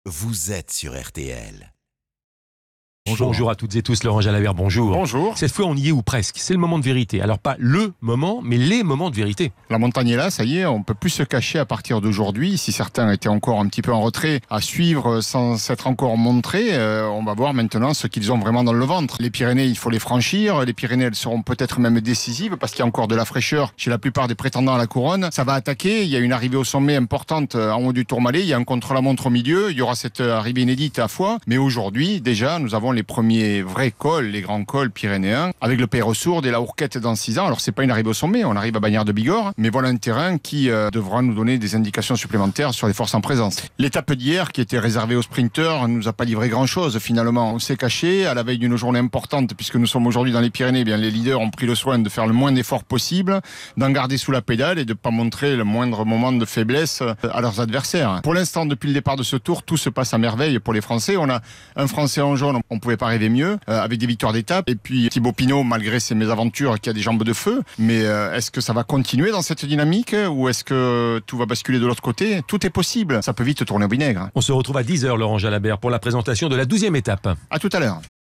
vous êtes sur RTL. Bonjour à toutes et tous, Laurent Jalabert, bonjour. Bonjour. Cette fois, on y est ou presque. C'est le moment de vérité. Alors, pas le moment, mais les moments de vérité. La montagne est là, ça y est, on peut plus se cacher à partir d'aujourd'hui. Si certains étaient encore un petit peu en retrait à suivre sans s'être encore montrés, on va voir maintenant ce qu'ils ont vraiment dans le ventre. Les Pyrénées, il faut les franchir. Les Pyrénées, elles seront peut-être même décisives parce qu'il y a encore de la fraîcheur chez la plupart des prétendants à la couronne. Ça va attaquer. Il y a une arrivée au sommet importante en haut du Tourmalet. Il y a un contre-la-montre au milieu. Il y aura cette arrivée inédite à Foix. Mais aujourd'hui, déjà, nous avons les premiers vrais cols, les grands cols pyrénéens, avec le Peyresourde et la Ourquette dans 6 ans. Alors, c'est pas une arrivée au sommet, on arrive à Bagnères de Bigorre, mais voilà un terrain qui devra nous donner des indications supplémentaires sur les forces en présence. L'étape d'hier, qui était réservée aux sprinteurs, ne nous a pas livré grand-chose finalement. On s'est caché à la veille d'une journée importante, puisque nous sommes aujourd'hui dans les Pyrénées. Eh bien, les leaders ont pris le soin de faire le moins d'efforts possible, d'en garder sous la pédale et de ne pas montrer le moindre moment de faiblesse à leurs adversaires. Pour l'instant, depuis le départ de ce tour, tout se passe à merveille pour les Français. On a un Français en jaune, on ne pouvait pas rêver mieux, avec des victoires d'étape. Et puis Thibaut Pinot, malgré ses mésaventures, qui a des jambes de feu. Mais est-ce que ça va continuer dans cette dynamique ou est-ce que tout va basculer de l'autre côté? Tout est possible. Ça peut vite tourner au vinaigre. On se retrouve à 10h, Laurent Jalabert, pour la présentation de la 12e étape. À tout à l'heure.